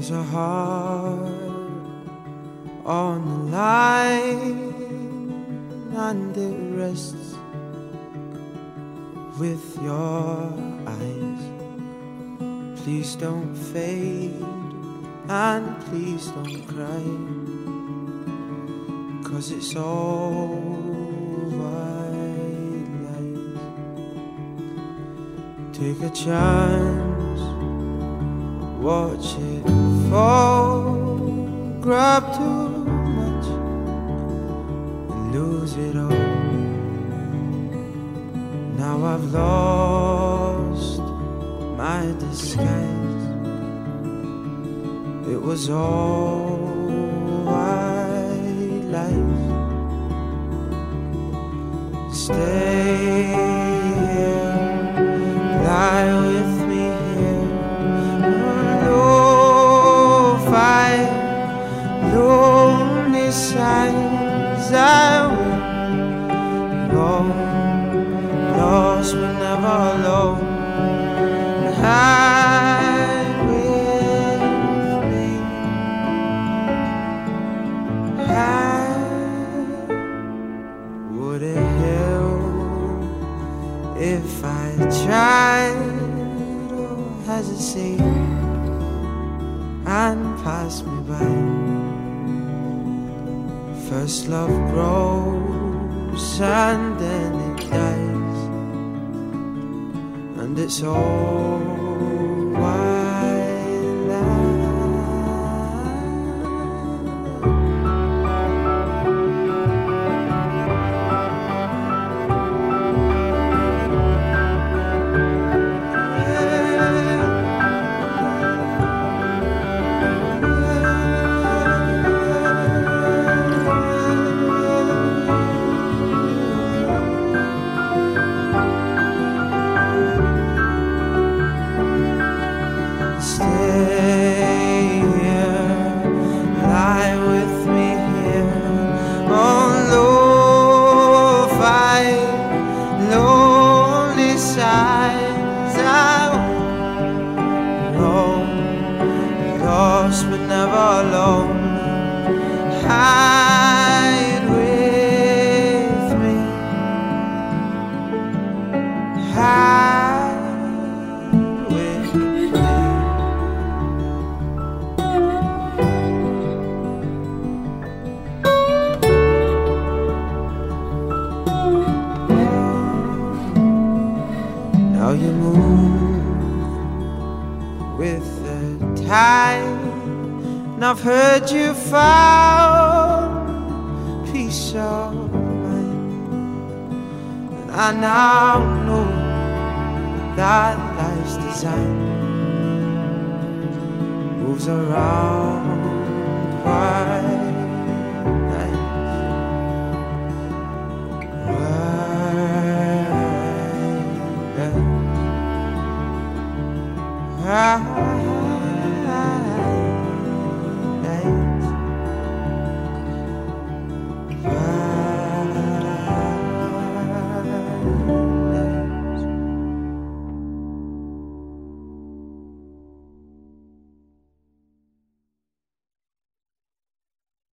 There's a heart on the line, and it rests with your eyes. Please don't fade, and please don't cry, 'cause it's all white lies. Take a chance, watch it fall, grab too much and lose it all. Now I've lost my disguise. It was all white lies. Stay here, lie with me here. Lonely sighs, I will go, lost but never alone. Hide with me, hide. Would it help if I tried, or hesitate and pass me by? First love grows and then it dies, and it's all white lies. Lost but never alone. Hide with me, hide with me. Now you move with the tide, and I've heard you found peace of mind, and I now know that life's design moves around